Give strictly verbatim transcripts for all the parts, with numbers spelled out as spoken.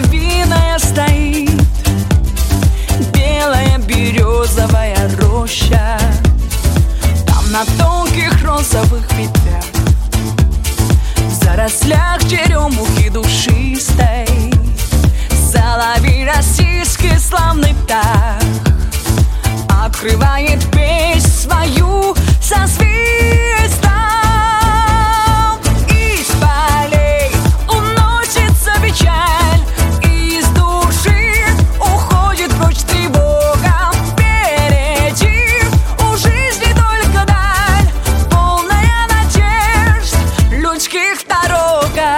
соловиная стоит, белая березовая роща. Там на тонких розовых ветвях, в зарослях черемухи душистой, соловей российский славный птах открывает песнь свою со свистом. Из полей уносится печаль, из души уходит прочь тревога. Впереди у жизни только даль, полная надежд людских дорога.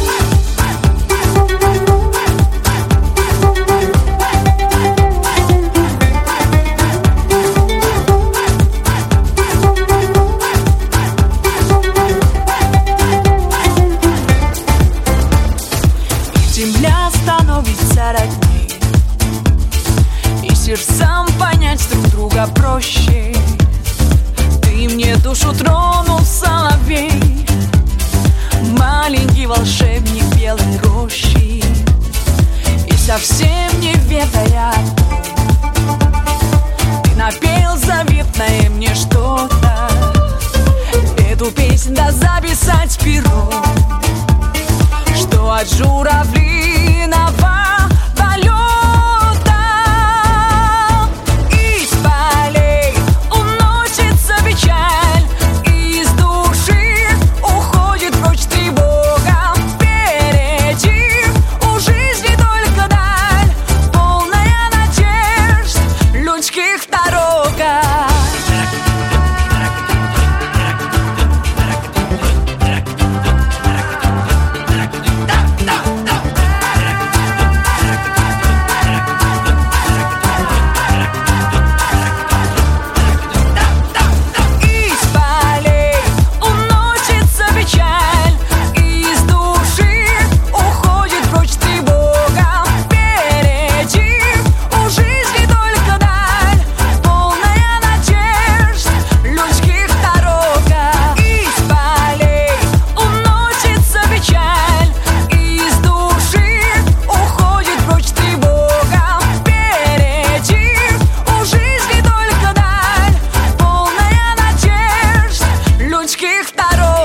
Земля становится родней, и сердцам понять друг друга проще. Ты мне душу тронул, соловей, маленький волшебник белой рощи. И совсем не ведая, ты напел заветное мне что-то. Эту песнь да записать пером, что от журавлиного полета из полей уносится печаль, из души уходит прочь тревога. Впереди у жизни только даль, полная надежд людских дорога. Людских дорог.